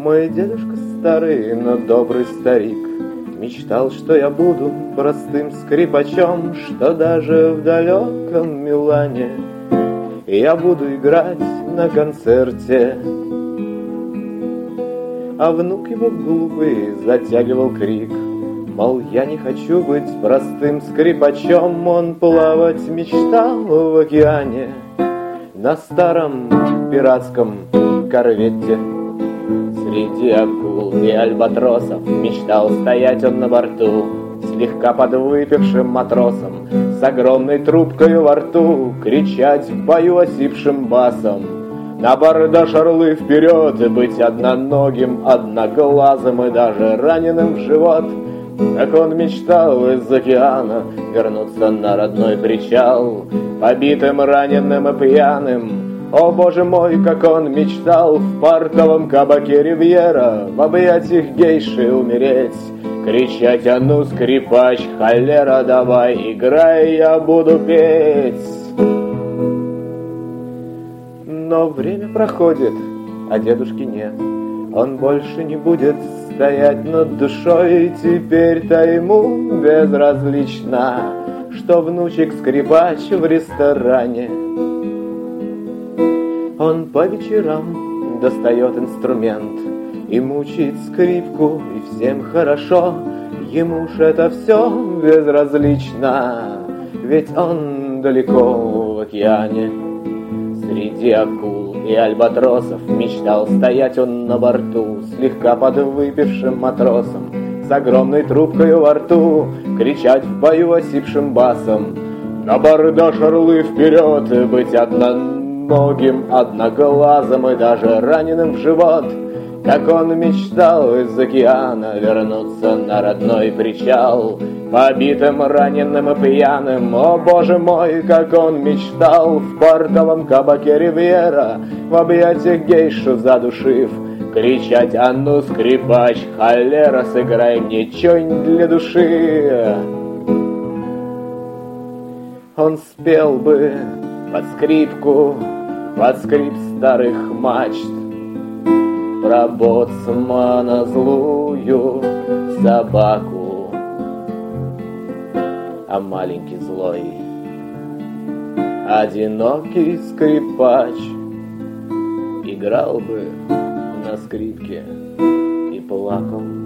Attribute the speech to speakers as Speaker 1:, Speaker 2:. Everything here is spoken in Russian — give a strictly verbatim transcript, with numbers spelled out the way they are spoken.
Speaker 1: Мой дедушка старый, но добрый старик мечтал, что я буду простым скрипачом, что даже в далеком Милане я буду играть на концерте. А внук его глупый затягивал крик, мол, я не хочу быть простым скрипачом. Он плавать мечтал в океане на старом пиратском корвете. Среди акул и альбатросов мечтал стоять он на борту, слегка подвыпившим матросом, с огромной трубкой во рту, кричать в бою осипшим басом: на абордаж, орлы, вперед! Быть одноногим, одноглазым и даже раненым в живот. Как он мечтал из океана вернуться на родной причал, побитым, раненым и пьяным. О, боже мой, как он мечтал в портовом кабаке Ривьера в объятиях гейши умереть, кричать: а ну, скрипач, холера, давай играй, я буду петь. Но время проходит, а дедушки нет. Он больше не будет стоять над душой, теперь-то ему безразлично, что внучек-скрипач в ресторане. Он по вечерам достает инструмент и мучает скрипку, и всем хорошо. Ему ж это все безразлично, ведь он далеко в океане. Среди акул и альбатросов мечтал стоять он на борту, слегка подвыпившим матросом, с огромной трубкой во рту, кричать в бою осипшим басом: на абордаж, орлы, вперед! Быть одноногим, одноглазым и даже раненым в живот. Как он мечтал из океана вернуться на родной причал, побитым, раненым и пьяным. О, боже мой, как он мечтал в портовом кабаке Ривьера в объятиях гейшу задушив, кричать: а ну, скрипач, холера, сыграй мне чё-нибудь для души. Он спел бы под скрипку, под скрип старых мачт, про боцмана злую собаку. А маленький злой одинокий скрипач играл бы на скрипке и плакал.